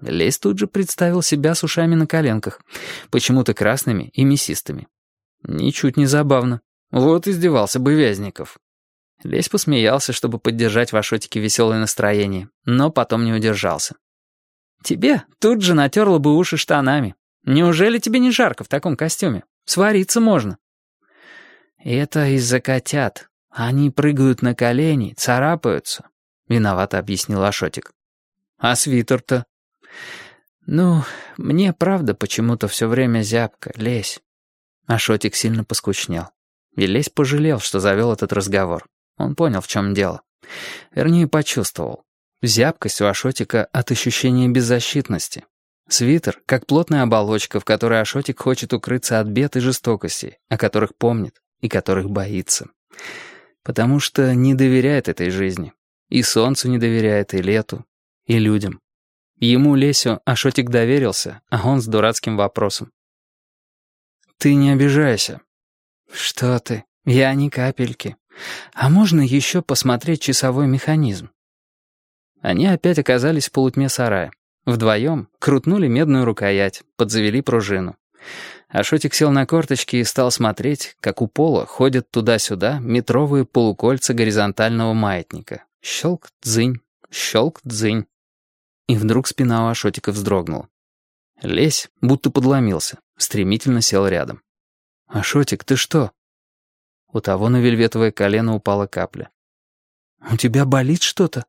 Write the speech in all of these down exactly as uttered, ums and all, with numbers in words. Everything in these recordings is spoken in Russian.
Лесь тут же представил себя с ушами на коленках, почему-то красными и мясистыми. Ничуть не забавно. Вот издевался бы Вязников. Лесь посмеялся, чтобы поддержать в Ашотике веселое настроение, но потом не удержался. «Тебе тут же натерла бы уши штанами. Неужели тебе не жарко в таком костюме? Свариться можно». «Это из-за котят. Они прыгают на колени, царапаются», — виновато объяснил Ашотик. «А свитер-то?» «Ну, мне правда почему-то все время зябко, Лесь». Ашотик сильно поскучнел. И Лесь пожалел, что завел этот разговор. Он понял, в чем дело. Вернее, почувствовал. Зябкость у Ашотика от ощущения беззащитности. Свитер, как плотная оболочка, в которой Ашотик хочет укрыться от бед и жестокостей, о которых помнит и которых боится. Потому что не доверяет этой жизни. И солнцу не доверяет, и лету, и людям. Ему, Лесю, Ашотик доверился, а он с дурацким вопросом. «Ты не обижайся». «Что ты? Я ни капельки. А можно еще посмотреть часовой механизм?» Они опять оказались в полутьме сарая. Вдвоем крутнули медную рукоять, подзавели пружину. Ашотик сел на корточки и стал смотреть, как у пола ходят туда-сюда метровые полукольца горизонтального маятника. Щелк-дзынь, щелк-дзынь. И вдруг спина у Ашотика вздрогнула. Лесь, будто подломился, стремительно сел рядом. «Ашотик, ты что?» У того на вельветовое колено упала капля. «У тебя болит что-то?»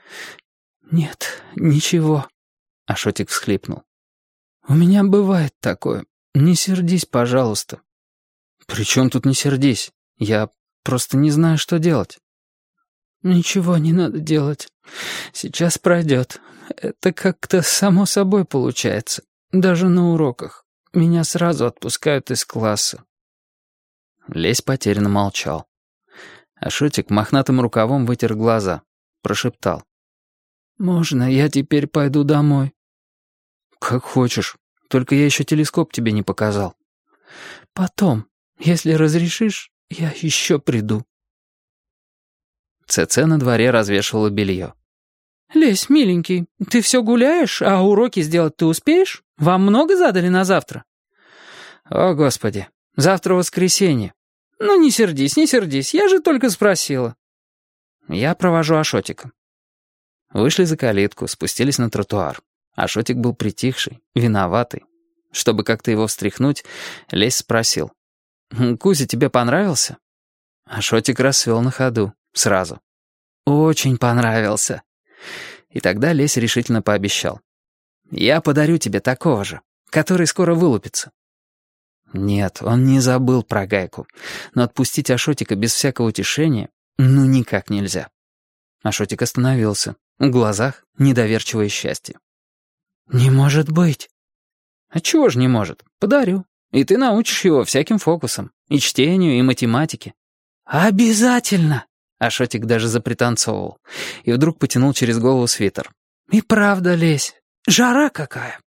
«Нет, ничего», — Ашотик всхлипнул. «У меня бывает такое. Не сердись, пожалуйста». «При чем тут не сердись? Я просто не знаю, что делать». «Ничего не надо делать. Сейчас пройдет. Это как-то само собой получается. Даже на уроках. Меня сразу отпускают из класса». Лесь потерянно молчал. Ашотик мохнатым рукавом вытер глаза. Прошептал. «Можно я теперь пойду домой?» «Как хочешь. Только я еще телескоп тебе не показал». «Потом, если разрешишь, я еще приду». ЦЦ на дворе развешивала белье. «Лесь, миленький, ты все гуляешь, а уроки сделать ты успеешь? Вам много задали на завтра?» «О, Господи, завтра воскресенье». «Ну, не сердись, не сердись, я же только спросила». «Я провожу Ашотика». Вышли за калитку, спустились на тротуар. Ашотик был притихший, виноватый. Чтобы как-то его встряхнуть, Лесь спросил. «Кузя, тебе понравился?» Ашотик расцвел на ходу, сразу. «Очень понравился». И тогда Лесь решительно пообещал. «Я подарю тебе такого же, который скоро вылупится». Нет, он не забыл про Гайку, но отпустить Ашотика без всякого утешения ну никак нельзя. Ашотик остановился, в глазах недоверчивое счастье. «Не может быть». «А чего ж не может? Подарю. И ты научишь его всяким фокусам, и чтению, и математике». «Обязательно!» Ашотик даже запританцовывал, и вдруг потянул через голову свитер. «И правда, Лесь, жара какая!»